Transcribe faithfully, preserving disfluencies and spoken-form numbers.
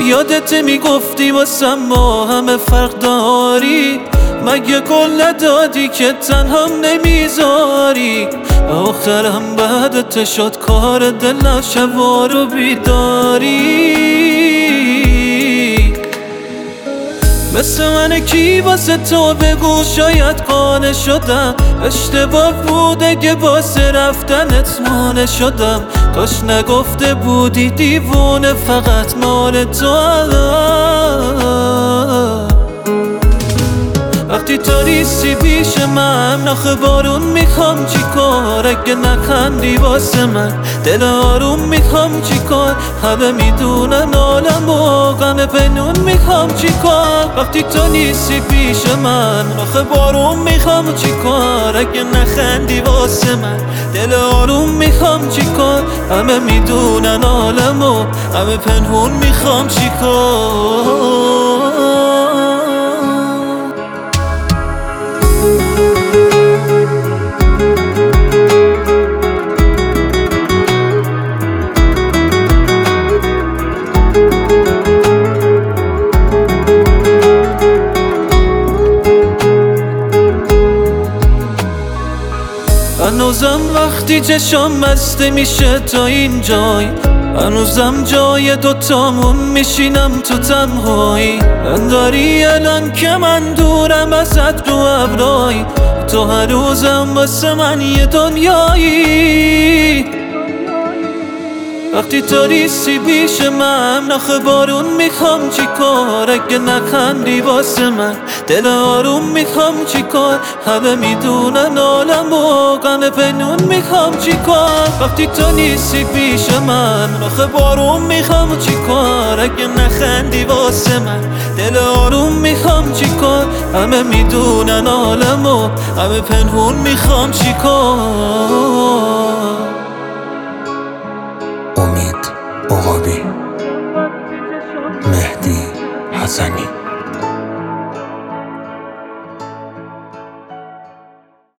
یادت میگفتی واسم ما همه فرق داری، مگه گل ندادی که تنهام نمیذاری؟ آخرم بعدت شد کار دل شبا رو بیداری. مثل من کی واسه تو بگو شاید قانع شدم، اشتباه بوده که واسه رفتنت مانع شدم. کاش نگفته بودی دیوونه فقط مال تو. وقتی تو نیستی پیش من آخه بارون میخوام چی کار؟ اگه نخندی واسه من دل آروم میخوام چی کار؟ همه میدونن عالم و غم پنهون میخوام چی کار؟ وقتی تو نیستی پیش من آخه بارون میخوام چی کار؟ اگه نخندی واسه من دل آروم میخوام چی کار؟ همه میدونن عالم و همه پنهون میخوام چی کار؟ هنوزم وقتی چشام مسته میشه تا این جای، هنوزم جای دوتامون میشینم تو تنهایی. انداری الان که من دورم ازت رو ابرای، تو هنوزم واسه من یه دنیایی. وقتی تو نیستی پیش من آخه بارون میخوام چی کار؟ اگه نخندی واسه من دل آروم میخوام چی کار؟ همه میدونن عالم و غم پنهون میخوام چی کار؟ وقتی تو نیستی پیش من آخه بارون میخوام چی کار؟ اگه نخندی واسه من دل آروم میخوام چی کار؟ همه میدونن عالم و همه پنهون میخوام چی کار؟ امید عقابی، مهدی حسنی.